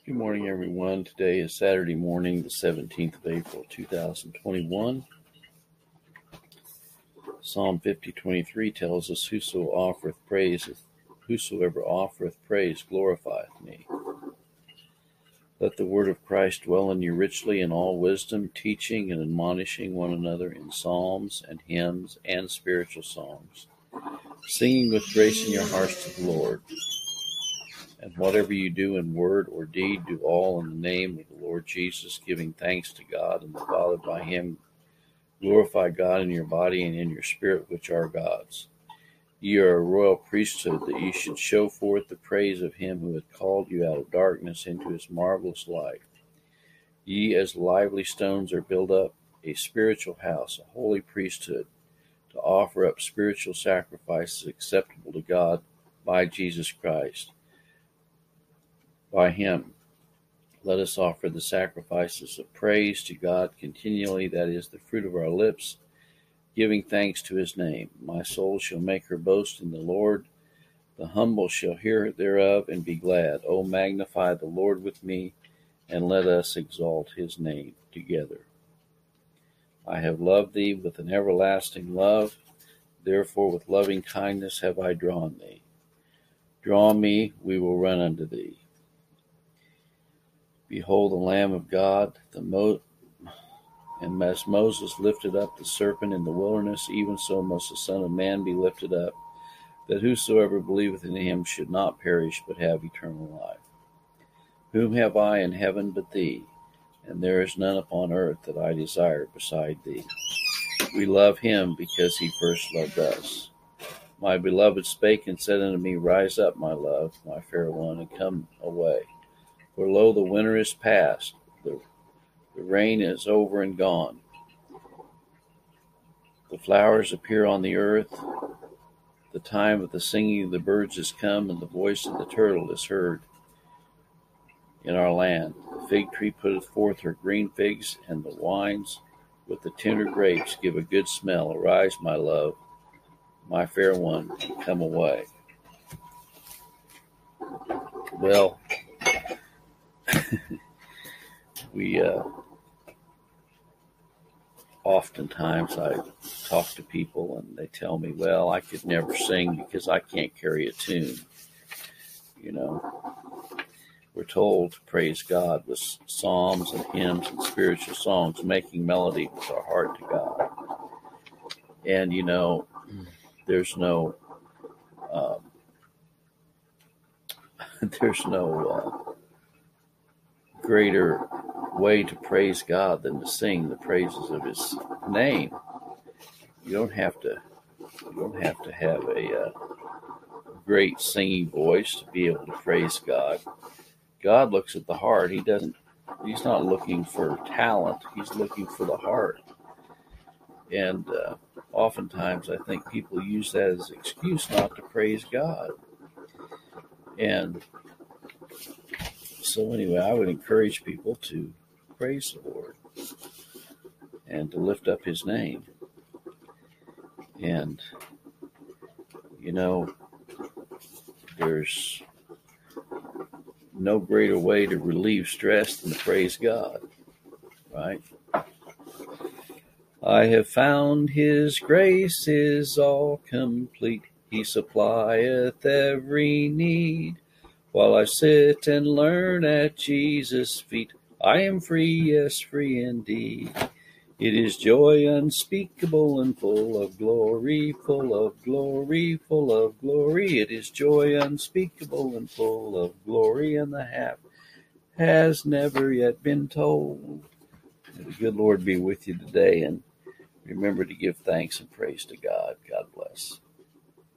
Good morning, everyone. Today is Saturday morning, the 17th of April, 2021. Psalm 50:23 tells us, Whosoever offereth praise glorifieth me. Let the word of Christ dwell in you richly in all wisdom, teaching and admonishing one another in psalms and hymns and spiritual songs, singing with grace in your hearts to the Lord. And whatever you do in word or deed, do all in the name of the Lord Jesus, giving thanks to God and the Father by him. Glorify God in your body and in your spirit, which are God's. Ye are a royal priesthood, that ye should show forth the praise of him who hath called you out of darkness into his marvelous light. Ye as lively stones are built up a spiritual house, a holy priesthood, to offer up spiritual sacrifices acceptable to God by Jesus Christ. By him, let us offer the sacrifices of praise to God continually, that is, the fruit of our lips, giving thanks to his name. My soul shall make her boast in the Lord. The humble shall hear thereof and be glad. O magnify the Lord with me, and let us exalt his name together. I have loved thee with an everlasting love. Therefore with loving kindness have I drawn thee. Draw me, we will run unto thee. Behold the Lamb of God, and as Moses lifted up the serpent in the wilderness, even so must the Son of Man be lifted up, that whosoever believeth in him should not perish, but have eternal life. Whom have I in heaven but thee? And there is none upon earth that I desire beside thee. We love him because he first loved us. My beloved spake and said unto me, Rise up, my love, my fair one, and come away. For lo, the winter is past, the rain is over and gone. The flowers appear on the earth, the time of the singing of the birds is come, and the voice of the turtle is heard in our land. The fig tree putteth forth her green figs, and the wines with the tender grapes give a good smell. Arise, my love, my fair one, and come away. Well, we oftentimes I talk to people and they tell me, well, I could never sing because I can't carry a tune. You know, we're told to praise God with psalms and hymns and spiritual songs, making melody with our heart to God. And, you know, there's no greater way to praise God than to sing the praises of his name. You don't have to have a great singing voice to be able to praise God. God looks at the heart. He's not looking for talent. He's looking for the heart. And oftentimes I think people use that as an excuse not to praise God. And so anyway, I would encourage people to praise the Lord and to lift up his name. And, you know, there's no greater way to relieve stress than to praise God, right? I have found his grace is all complete. He supplieth every need. While I sit and learn at Jesus' feet, I am free, yes, free indeed. It is joy unspeakable and full of glory, full of glory, full of glory. It is joy unspeakable and full of glory, and the half has never yet been told. May the good Lord be with you today, and remember to give thanks and praise to God. God bless.